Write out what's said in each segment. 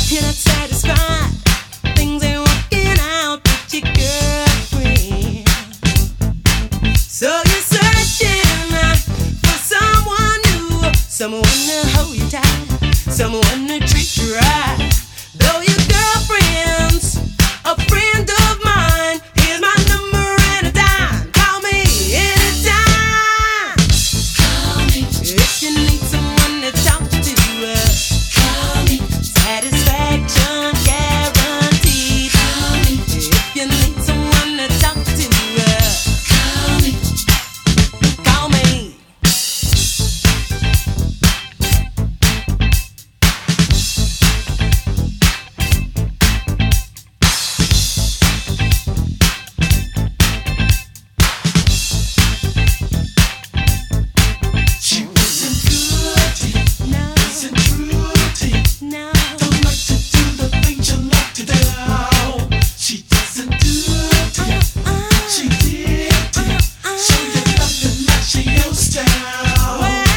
You're not satisfied. Things ain't working out with your girlfriend. So you're searching for someone new, someone to hold you tight, someone to treat you right. Though your girlfriend's a friend of mine, here's my number and a dime. Call me anytime. Call me if you need someone to talk to. Call me. Satisfaction guaranteed. Call me if you need someone to talk to. Call me. Call me. She wasn't good, No, wasn't true. no. Don't like to do the things you like to do. She doesn't do it. She did it. Show you nothing like she used to. Well,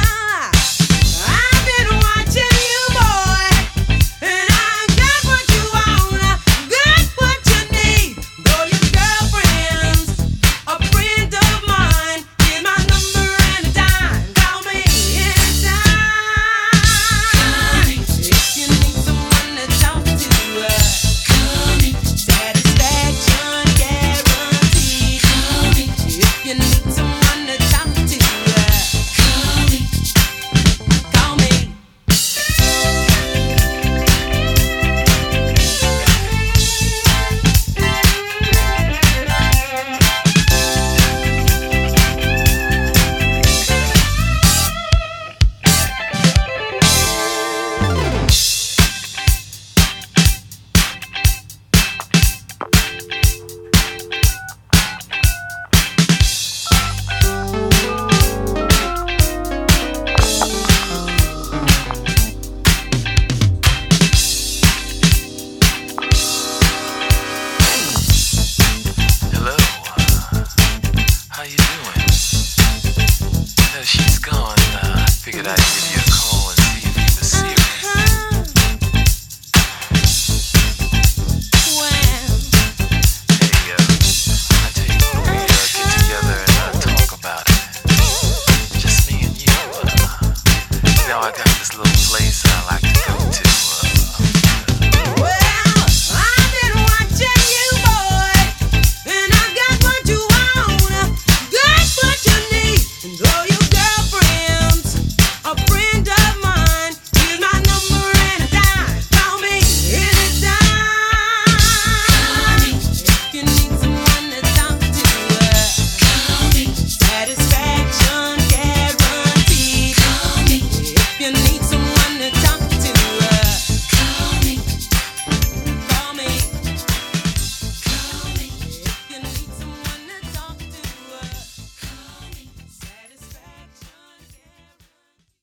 I've been watching you, boy, and I got what you want, got what you need. Though your girlfriend's a friend of mine, here's my number and a dime. Call me anytime. If you need someone to talk to, call me. Satisfaction guaranteed. Call me. If you need someone to talk to, call me. Call me. Hello, how you doing? She's gone. I figured I'd give you a call and see if you were serious. Well, Hey, I tell you what, we get together and talk about it. Just me and you. I got this little place I like to go